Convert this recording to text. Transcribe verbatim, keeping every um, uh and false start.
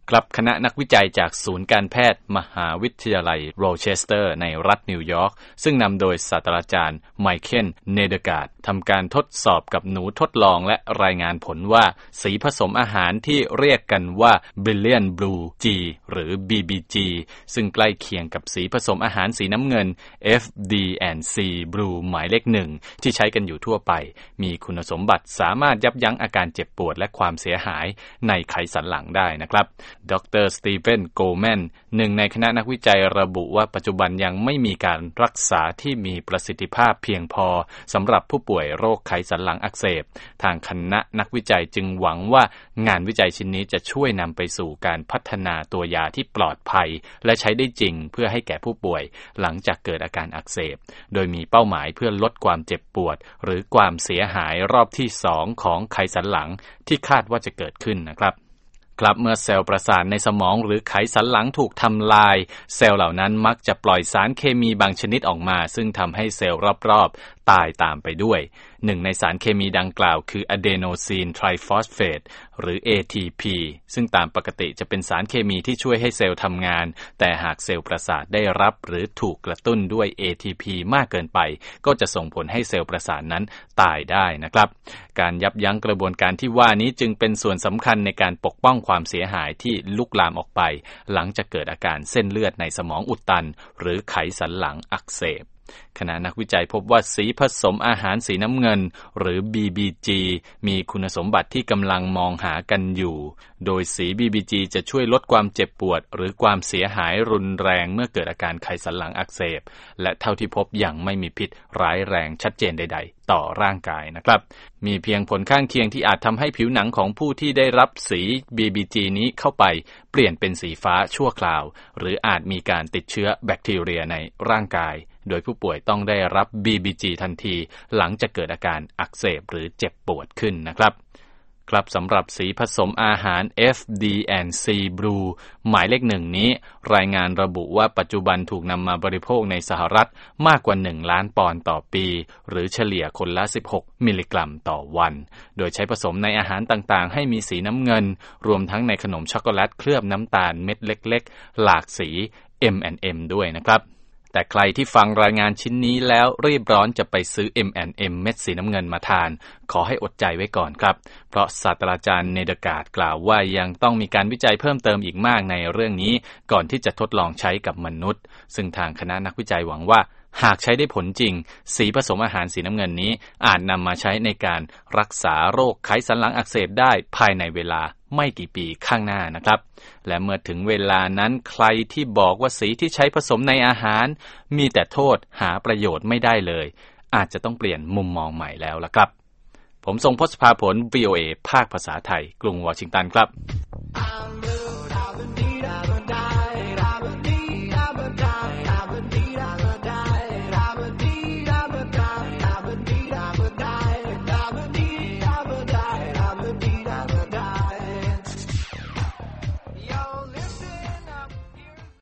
ครับคณะนักวิจัยจากศูนย์การแพทย์มหาวิทยาลัยโรเชสเตอร์ในรัฐนิวยอร์กซึ่งนำโดยศาสตราจารย์ไมเคิลเนเดอร์การ์ดทำการทดสอบกับหนูทดลองและรายงานผลว่าสีผสมอาหารที่เรียกกันว่า Brilliant Blue G หรือ บี บี จี ซึ่งใกล้เคียงกับสีผสมอาหารสีน้ำเงิน เอฟ ดี แอนด์ ซี Blue หมายเลขหนึ่งที่ใช้กันอยู่ทั่วไปมีคุณสมบัติสามารถยับยั้งอาการเจ็บปวดและความเสียหายในไขสันหลังได้นะครับดร.สตีเฟน โกลแมนหนึ่งในคณะนักวิจัยระบุว่าปัจจุบันยังไม่มีการรักษาที่มีประสิทธิภาพเพียงพอสำหรับผู้ป่วยโรคไขสันหลังอักเสบทางคณะนักวิจัยจึงหวังว่างานวิจัยชิ้นนี้จะช่วยนำไปสู่การพัฒนาตัวยาที่ปลอดภัยและใช้ได้จริงเพื่อให้แก่ผู้ป่วยหลังจากเกิดอาการอักเสบโดยมีเป้าหมายเพื่อลดความเจ็บปวดหรือความเสียหายรอบที่สองของไขสันหลังที่คาดว่าจะเกิดขึ้นนะครับครับเมื่อเซลล์ประสาทในสมองหรือไขสันหลังถูกทำลายเซลล์เหล่านั้นมักจะปล่อยสารเคมีบางชนิดออกมาซึ่งทำให้เซลล์รอบๆตายตามไปด้วยหนึ่งในสารเคมีดังกล่าวคืออะเดโนซีนไทรฟอสเฟตหรือ เอ ที พี ซึ่งตามปกติจะเป็นสารเคมีที่ช่วยให้เซลล์ทำงานแต่หากเซลล์ประสาทได้รับหรือถูกกระตุ้นด้วย เอ ที พี มากเกินไปก็จะส่งผลให้เซลล์ประสาทนั้นตายได้นะครับการยับยั้งกระบวนการที่ว่านี้จึงเป็นส่วนสำคัญในการปกป้องความเสียหายที่ลุกลามออกไปหลังจากเกิดอาการเส้นเลือดในสมองอุดตันหรือไขสันหลังอักเสบคณะนักวิจัยพบว่าสีผสมอาหารสีน้ำเงินหรือ บี บี จี มีคุณสมบัติที่กำลังมองหากันอยู่โดยสี บี บี จี จะช่วยลดความเจ็บปวดหรือความเสียหายรุนแรงเมื่อเกิดอาการไขสันหลังอักเสบและเท่าที่พบยังไม่มีพิษร้ายแรงชัดเจนใดๆต่อร่างกายนะครับมีเพียงผลข้างเคียงที่อาจทำให้ผิวหนังของผู้ที่ได้รับสี บี บี จี นี้เข้าไปเปลี่ยนเป็นสีฟ้าชั่วคราวหรืออาจมีการติดเชื้อแบคทีเรียในร่างกายโดยผู้ป่วยต้องได้รับ บี บี จี ทันทีหลังจากเกิดอาการอักเสบหรือเจ็บปวดขึ้นนะครับครับสำหรับสีผสมอาหาร เอฟ ดี แอนด์ ซี Blue หมายเลขหนึ่งนี้รายงานระบุว่าปัจจุบันถูกนำมาบริโภคในสหรัฐมากกว่าหนึ่งล้านปอนด์ต่อปีหรือเฉลี่ยคนละสิบหกมิลลิกรัมต่อวันโดยใช้ผสมในอาหารต่างๆให้มีสีน้ำเงินรวมทั้งในขนมช็อกโกแลตเคลือบน้ำตาลเม็ดเล็กๆหลากสี เอ็ม แอนด์ เอ็ม ด้วยนะครับแต่ใครที่ฟังรายงานชิ้นนี้แล้วรีบร้อนจะไปซื้อ เอ็ม แอนด์ เอ็ม เม็ดสีน้ำเงินมาทานขอให้อดใจไว้ก่อนครับเพราะศาสตราจารย์เนเดอร์การ์ดกล่าวว่ายังต้องมีการวิจัยเพิ่มเติมอีกมากในเรื่องนี้ก่อนที่จะทดลองใช้กับมนุษย์ซึ่งทางคณะนักวิจัยหวังว่าหากใช้ได้ผลจริงสีผสมอาหารสีน้ำเงินนี้อาจนำมาใช้ในการรักษาโรคไขสันหลังอักเสบได้ภายในเวลาไม่กี่ปีข้างหน้านะครับและเมื่อถึงเวลานั้นใครที่บอกว่าสีที่ใช้ผสมในอาหารมีแต่โทษหาประโยชน์ไม่ได้เลยอาจจะต้องเปลี่ยนมุมมองใหม่แล้วล่ะครับผมทรงพศภาผล วี โอ เอ ภาคภาษาไทยกรุงวอชิงตันครับ